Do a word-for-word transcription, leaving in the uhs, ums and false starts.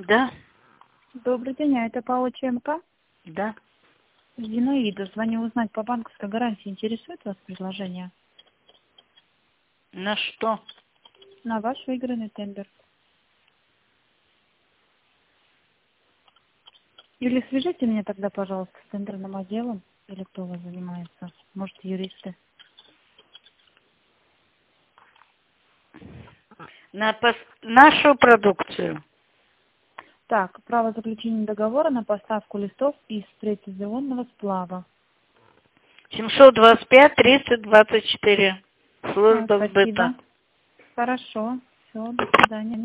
Да, Добрый день, а это ПАО ЧМК? да. Зинаида, звоню узнать, по банковской гарантии интересует вас предложение? На что? На ваш выигранный тендер. Или свяжите меня тогда, пожалуйста, с тендерным отделом, или кто у вас занимается, может, юристы. На пос- нашу продукцию. Так, право заключения договора на поставку листов из претизионного сплава. семьсот двадцать пять триста двадцать четыре. А, Служба сбыта. спасибо. Хорошо. Все, до свидания.